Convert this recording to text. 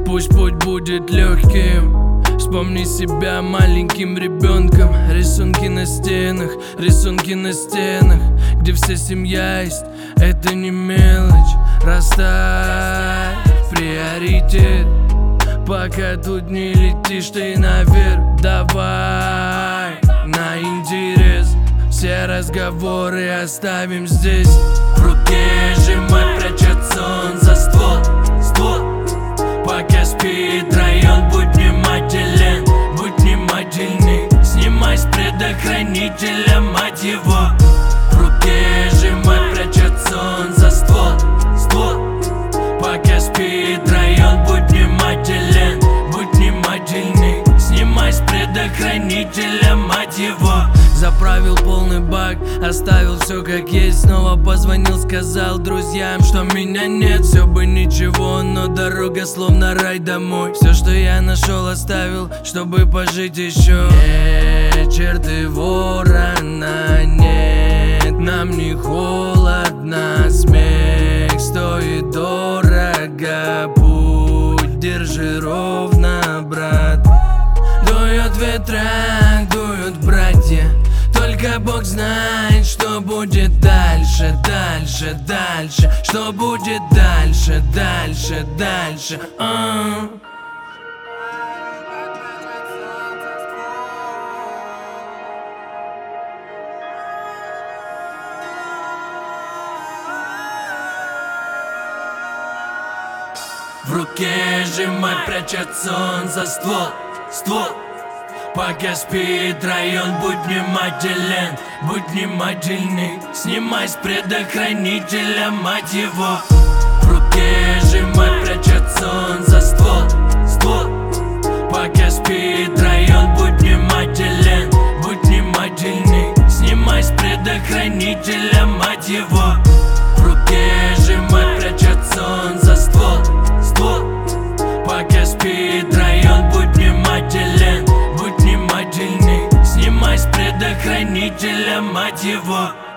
Пусть путь будет легким. Вспомни себя маленьким ребенком. Рисунки на стенах, где вся семья есть. Это не мелочь, расставь приоритет. Пока тут не летишь ты наверх, давай на интерес. Все разговоры оставим здесь. В руке сжимай, прячется он за ствол. Пока спит район, будь внимателен, будь внимательный. Снимай с предохранителя, мать его. В руке сжимай, прячется он за ствол. Пока спит район, будь внимателен, будь внимательный. Снимай с предохранителя, мать его. Заправил полный бак, оставил все как есть. Снова позвонил, сказал друзьям, что меня нет. Все бы ничего, но дорога словно рай домой. Все, что я нашел, оставил, чтобы пожить еще. Вечер ты ворона нет, нам не холодно. Смех стоит дорого, путь держи ровно, брат. Дует ветра, дуют братья. Только Бог знает, что будет дальше. Что будет дальше. В руке сжимай, прячется он за ствол. Пока спит район, будь внимателен, будь внимательный. Снимай с предохранителя, мать его. В руке сжимай, прячется он за ствол. Пока спит район, будь внимателен, будь внимательный. Снимай с предохранителя, мать его. В руке сжимай, прячется он за ствол. Пока спит район, будь внимателен, будь внимательный. Снимай с предохранителя, мать его.